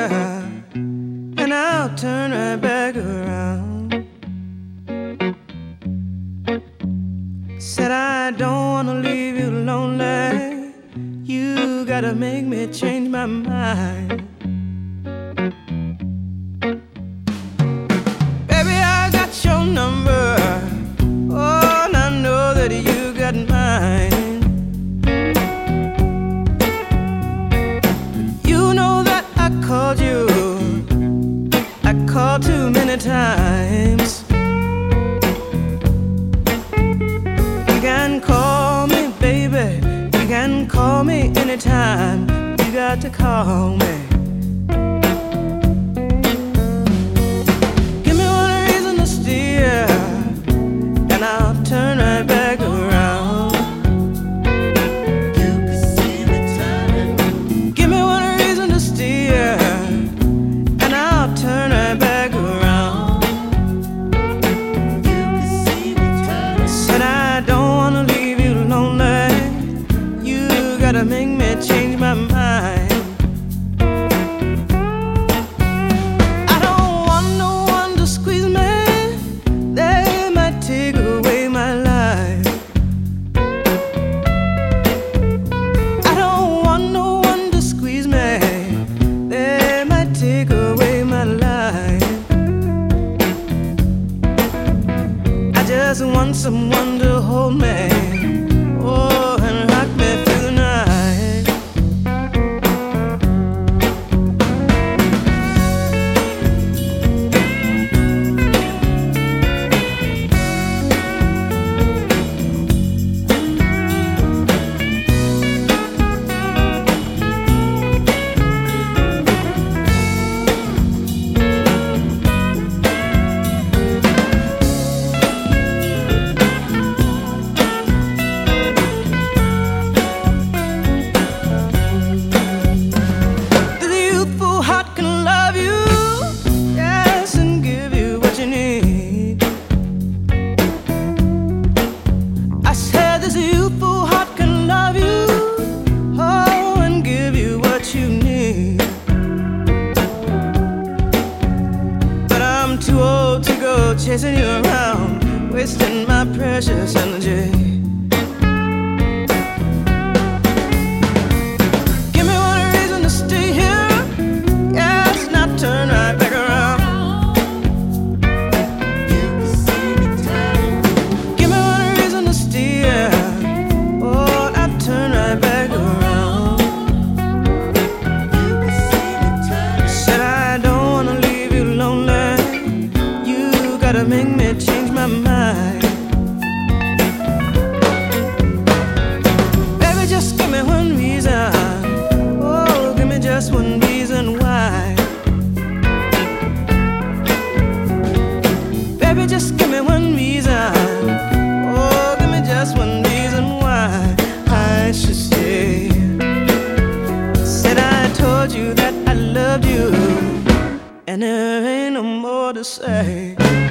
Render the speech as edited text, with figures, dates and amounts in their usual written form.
and I'll turn right back around. Said I don't wanna leave you lonely. You gotta make me change my mind. Baby, I got your number. Oh, and I know that you got mine. You know that I called you. I called too many times. You can call me, baby. You can call me anytime. You got to call me. Give me one reason to steer, and I'll turn right back around. You can see me turning. Give me one reason to steer, and I'll turn right back around. You can see me turning. Said I don't wanna leave you lonely. You gotta make me change my mind. I don't want no one to squeeze me. They might take away my life. I don't want no one to squeeze me. They might take away my life. I just want someone to hold me, oh, and rock me through the night. Chasing you around, wasting my precious energy. Give me one reason to stay here, yes, not turn right back around. You can see me turning. Give me one reason to steer, oh, not turn right back around. You can see me turning. Said I don't wanna leave you lonely. Gotta make me change my mind. Baby, just give me one reason. Oh, give me just one reason why. Baby, just give me one reason. Oh, give me just one reason why I should stay. Said I told you that I loved you, and there ain't no more to say.